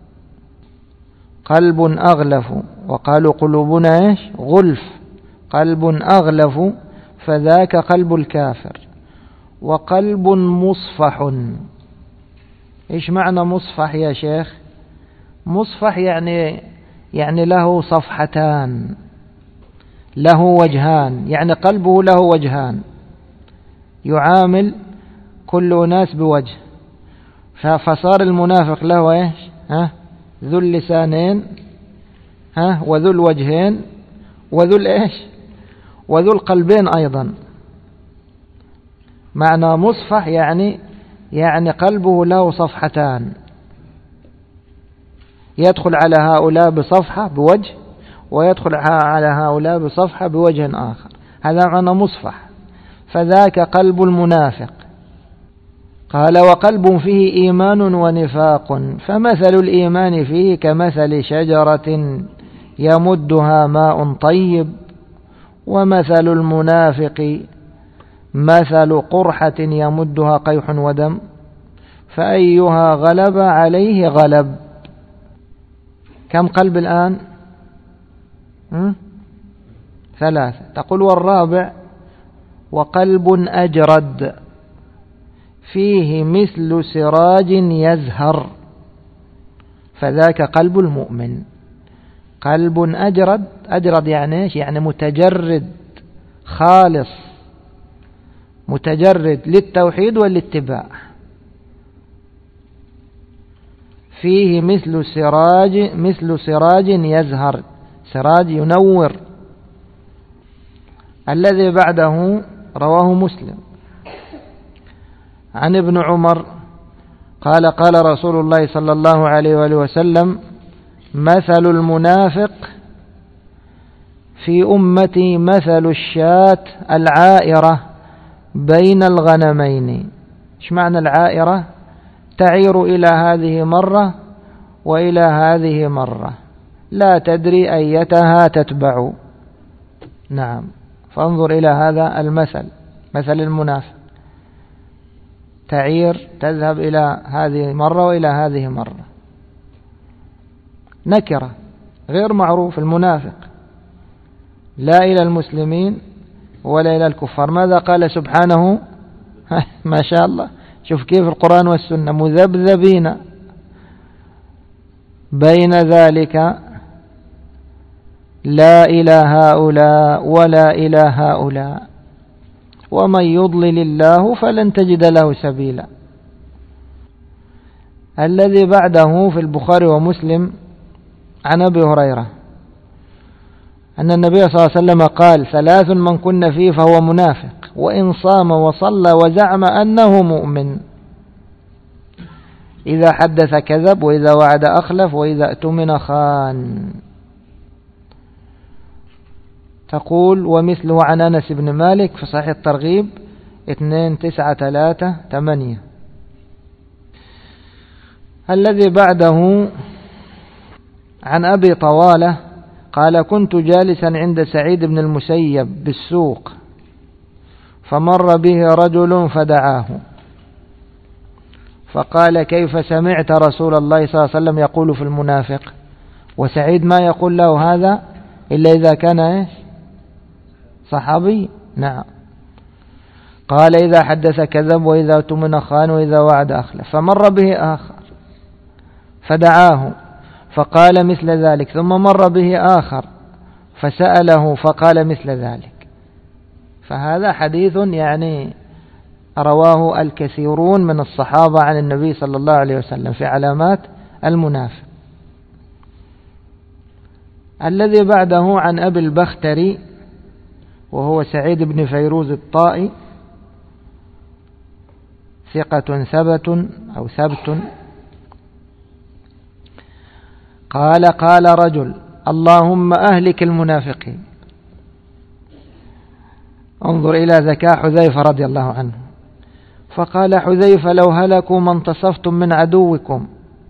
قلب أغلف. وقالوا قلوبنا إيش؟ غلف. قلب أغلف فذاك قلب الكافر. وقلب مصفح. إيش معنى مصفح يا شيخ؟ مصفح يعني له صفحتان، له وجهان، يعني قلبه له وجهان، يعامل كل أناس بوجه. فصار المنافق له إيش؟ ذو اللسانين، وذو الوجهين، وذو الإيش؟ وذو القلبين أيضا. معنى مصفح يعني قلبه له صفحتان، يدخل على هؤلاء بصفحة بوجه ويدخل على هؤلاء بصفحة بوجه آخر. هذا معنى مصفح. فذاك قلب المنافق. قال: وقلب فيه إيمان ونفاق، فمثل الإيمان فيه كمثل شجرة يمدها ماء طيب، ومثل المنافق مثل قرحة يمدها قيح ودم، فأيها غلب عليه غلب. كم قلب الآن؟ 3. تقول: والرابع: وقلب أجرد فيه مثل سراج يزهر فذاك قلب المؤمن. قلب أجرد، أجرد يعني إيش؟ يعني متجرد خالص، متجرد للتوحيد والاتباع. فيه مثل سراج يزهر، سراج ينور. الذي بعده رواه مسلم عن ابن عمر قال قال رسول الله صلى الله عليه وآله وسلم: مثل المنافق في أمتي مثل الشاة العائرة بين الغنمين. ايش معنى العائرة؟ تعير إلى هذه مرة وإلى هذه مرة، لا تدري أيتها تتبع. نعم، فانظر إلى هذا المثل، مثل المنافق، تعير، تذهب إلى هذه مرة وإلى هذه مرة. نكرة، غير معروف المنافق، لا إلى المسلمين ولا إلى الكفار. ماذا قال سبحانه؟ ما شاء الله، شوف كيف القرآن والسنة مذبذبين بين ذلك، لا إلى هؤلاء ولا إلى هؤلاء، ومن يضلل الله فلن تجد له سبيلا. الذي بعده في البخاري ومسلم عن أبي هريرة أن النبي صلى الله عليه وسلم قال: ثلاث من كن فيه فهو منافق، وإن صام وصلى وزعم أنه مؤمن: إذا حدث كذب، وإذا وعد أخلف، وإذا اؤتمن خان. تقول: ومثله عن أنس بن مالك في صحيح الترغيب 2938. الذي بعده عن أبي طوالة قال: كنت جالسا عند سعيد بن المسيب بالسوق، فمر به رجل فدعاه، فقال: كيف سمعت رسول الله صلى الله عليه وسلم يقول في المنافق؟ وسعيد ما يقول له هذا إلا إذا كان صحابي. نعم. قال: إذا حدث كذب، وإذا اؤتمن خان، وإذا وعد أخلف. فمر به آخر فدعاه فقال مثل ذلك، ثم مر به آخر فسأله فقال مثل ذلك. فهذا حديث يعني رواه الكثيرون من الصحابة عن النبي صلى الله عليه وسلم في علامات المنافق. الذي بعده عن أبي البختري وهو سعيد بن فيروز الطائي، ثقة ثبت، قال: قال رجل: اللهم أهلك المنافقين. انظر إلى ذكاء حذيفة رضي الله عنه. فقال حذيفة: لو هلكوا ما انتصفتم من عدوكم،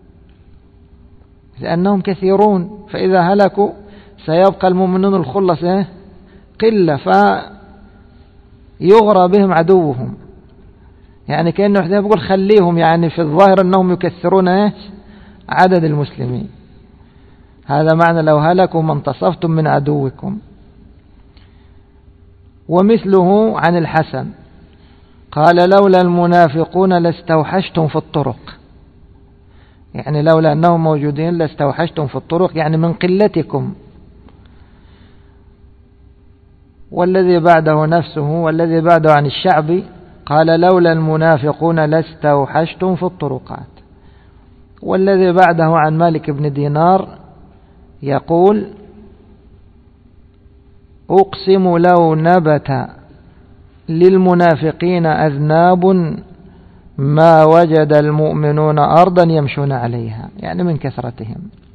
لأنهم كثيرون، فإذا هلكوا سيبقى المؤمنون الخلص قلة، فيغرى بهم عدوهم. يعني كأنه حذيفة يقول خليهم، يعني في الظاهر أنهم يكثرون عدد المسلمين. هذا معنى لو هلكوا ما انتصفتم من عدوكم. ومثله عن الحسن قال: لولا المنافقون لاستوحشتم في الطرق، يعني لولا أنهم موجودين لاستوحشتم في الطرق، يعني من قلتكم. والذي بعده نفسه، والذي بعده عن الشعبي قال: لولا المنافقون لاستوحشتم في الطرقات. والذي بعده عن مالك بن دينار يقول: أقسم لو نبت للمنافقين أذناب ما وجد المؤمنون أرضا يمشون عليها، يعني من كثرتهم.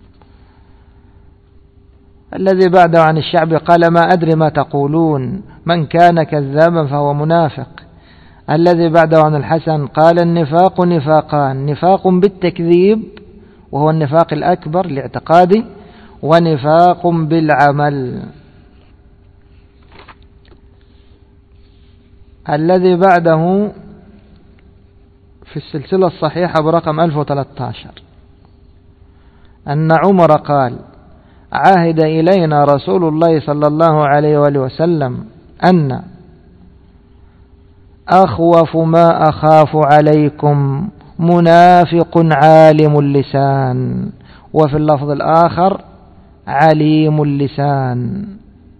الذي بعده عن الشعب قال: ما أدري ما تقولون، من كان كذابا فهو منافق. الذي بعده عن الحسن قال: النفاق نفاقان، نفاق بالتكذيب وهو النفاق الأكبر الاعتقادي، ونفاق بالعمل. الذي بعده في السلسلة الصحيحة برقم 1013 أن عمر قال: عاهد إلينا رسول الله صلى الله عليه وآله وسلم أن أخوف ما أخاف عليكم منافق عالم اللسان، وفي اللفظ الآخر عليم اللسان.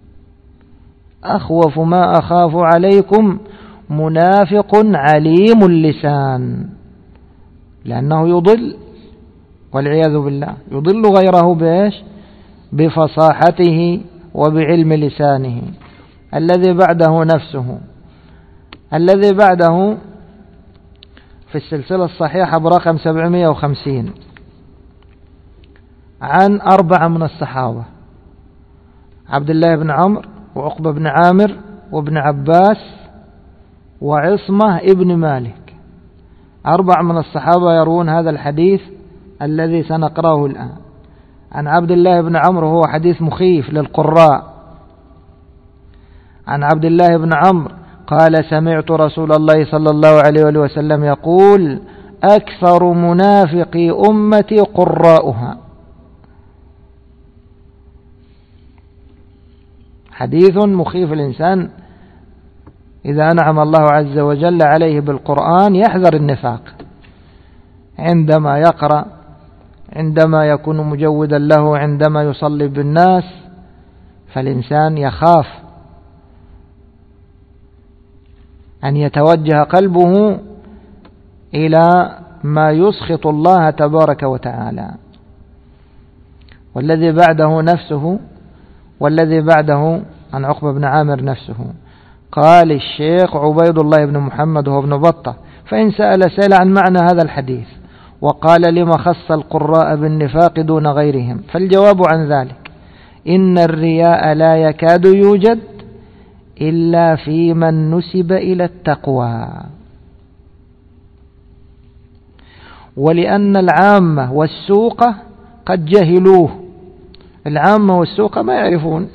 أخوف ما أخاف عليكم منافق عليم اللسان، لأنه يضل والعياذ بالله، يضل غيره بإيش؟ بفصاحته وبعلم لسانه. الذي بعده نفسه. الذي بعده في السلسلة الصحيحة برقم 750 عن 4 من الصحابة: عبد الله بن عمرو، وعقبة بن عامر، وابن عباس، وعصمة ابن مالك. 4 من الصحابة يروون هذا الحديث الذي سنقرأه الآن. عن عبد الله بن عمرو، هو حديث مخيف للقراء. عن عبد الله بن عمرو قال: سمعت رسول الله صلى الله عليه وسلم يقول: أكثر منافقي أمتي قراؤها. حديث مخيف. الإنسان إذا أنعم الله عز وجل عليه بالقرآن يحذر النفاق عندما يقرأ، عندما يكون مجودا له، عندما يصلي بالناس، فالإنسان يخاف أن يتوجه قلبه إلى ما يسخط الله تبارك وتعالى. والذي بعده نفسه، والذي بعده عن عقبة بن عامر نفسه. قال الشيخ عبيد الله بن محمد وهو ابن بطة: فإن سأل عن معنى هذا الحديث وقال: لما خص القراء بالنفاق دون غيرهم؟ فالجواب عن ذلك: إن الرياء لا يكاد يوجد إلا في من نسب إلى التقوى، ولأن العامة والسوقة قد جهلوه. العامة والسوقة ما يعرفون،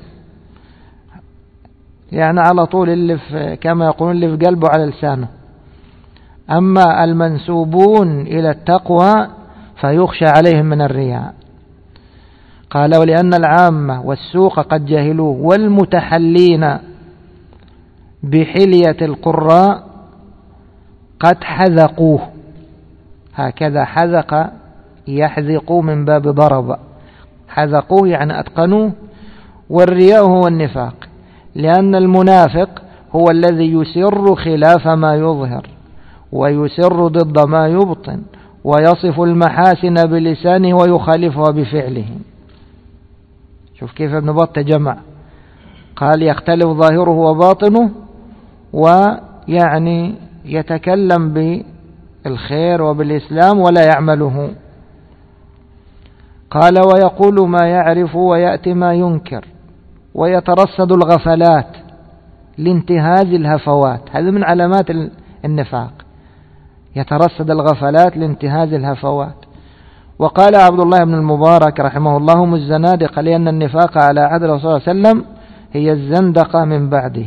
يعني على طول اللي في، كما يقولون، اللي في قلبه على لسانه. أما المنسوبون إلى التقوى فيخشى عليهم من الرياء. قال: ولأن العامة والسوق قد جهلوه، والمتحلين بحلية القراء قد حذقوه. هكذا حذق يحذق من باب ضرب. حذقوه يعني أتقنوه. والرياء هو النفاق، لأن المنافق هو الذي يسر خلاف ما يظهر، ويسر ضد ما يبطن، ويصف المحاسن بلسانه ويخالفها بفعله. شوف كيف ابن بطة جمع، قال: يختلف ظاهره وباطنه، ويعني يتكلم بالخير وبالإسلام ولا يعمله. قال: ويقول ما يعرف ويأتي ما ينكر، ويترصد الغفلات لانتهاز الهفوات. هذا من علامات النفاق، يترصد الغفلات لانتهاز الهفوات. وقال عبد الله بن المبارك رحمه الله: هم الزنادقة، لأن النفاق على عهد الرسول صلى الله عليه وسلم هي الزندقة من بعده.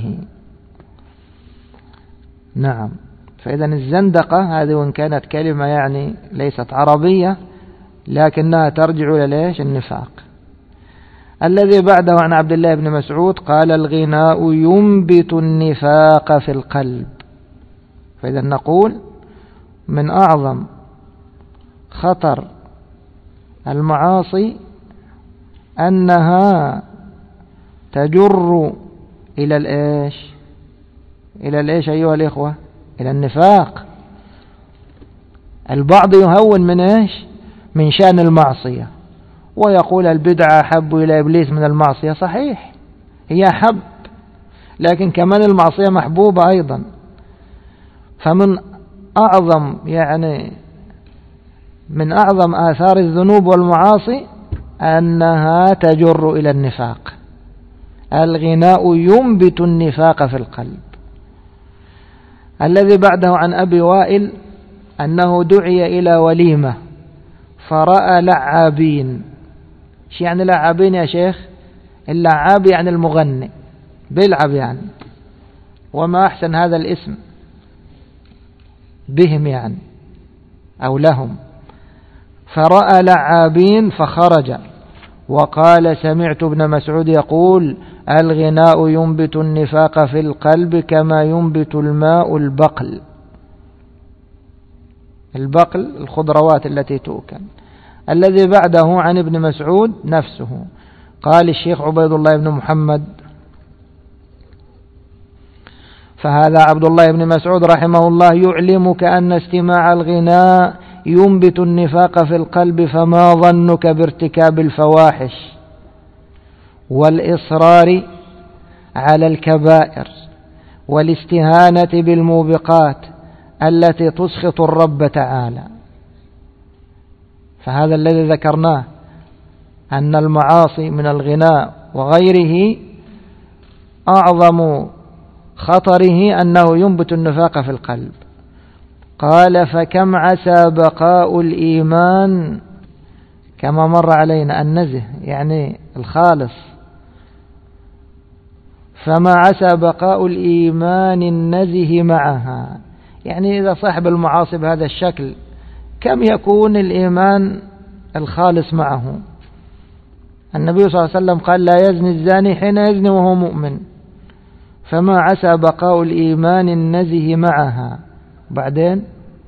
نعم. فإذا الزندقة هذه وإن كانت كلمة يعني ليست عربية، لكنها ترجع إلى ليش؟ النفاق. الذي بعده عن عبد الله بن مسعود قال: الغناء ينبت النفاق في القلب. فإذا نقول من أعظم خطر المعاصي أنها تجر إلى الإيش؟ إلى الإيش أيها الإخوة؟ إلى النفاق. البعض يهون من إيش؟ من شأن المعصية، ويقول البدعة أحب إلى إبليس من المعصية. صحيح، هي أحب، لكن كمان المعصية محبوبة أيضا. فمن أعظم يعني من أعظم آثار الذنوب والمعاصي أنها تجر إلى النفاق. الغناء ينبت النفاق في القلب. الذي بعده عن أبي وائل أنه دعي إلى وليمة فرأى لعابين. شو يعني لعابين يا شيخ؟ اللعاب يعني المغني، بيلعب يعني، وما أحسن هذا الاسم بهم يعني أو لهم. فرأى لعابين فخرج وقال: سمعت ابن مسعود يقول: الغناء ينبت النفاق في القلب كما ينبت الماء البقل. البقل الخضروات التي تؤكل. الذي بعده عن ابن مسعود نفسه. قال الشيخ عبيد الله بن محمد: فهذا عبد الله بن مسعود رحمه الله يعلمك أن استماع الغناء ينبت النفاق في القلب، فما ظنك بارتكاب الفواحش والإصرار على الكبائر والاستهانة بالموبقات التي تسخط الرب تعالى. فهذا الذي ذكرناه أن المعاصي من الغناء وغيره أعظم خطره أنه ينبت النفاق في القلب. قال: فكم عسى بقاء الإيمان، كما مر علينا النزه يعني الخالص، فما عسى بقاء الإيمان النزه معها، يعني إذا صاحب المعاصي بهذا الشكل كم يكون الإيمان الخالص معه. النبي صلى الله عليه وسلم قال: لا يزني الزاني حين يزني وهو مؤمن، فما عسى بقاء الإيمان النزه معها. بعدين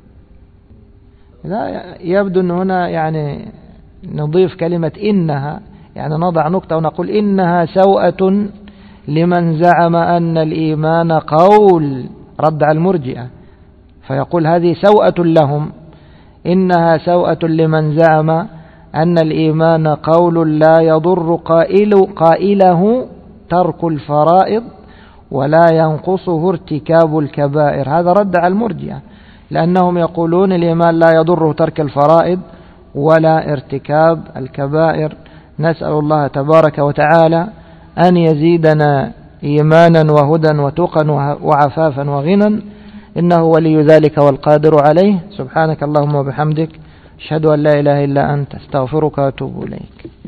لا يبدو أن هنا يعني نضيف كلمة إنها، يعني نضع نقطة ونقول إنها سوءة لمن زعم أن الإيمان قول، رد على المرجئة، فيقول هذه سوءة لهم. إنها سوءة لمن زعم أن الإيمان قول لا يضر قائله ترك الفرائض ولا ينقصه ارتكاب الكبائر. هذا رد على المرجئة، لأنهم يقولون الإيمان لا يضره ترك الفرائض ولا ارتكاب الكبائر. نسأل الله تبارك وتعالى أن يزيدنا إيمانا وهدى وتقى وعفافا وغنى، إنه ولي ذلك والقادر عليه. سبحانك اللهم وبحمدك، أشهد أن لا إله إلا أنت، استغفرك وأتوب إليك.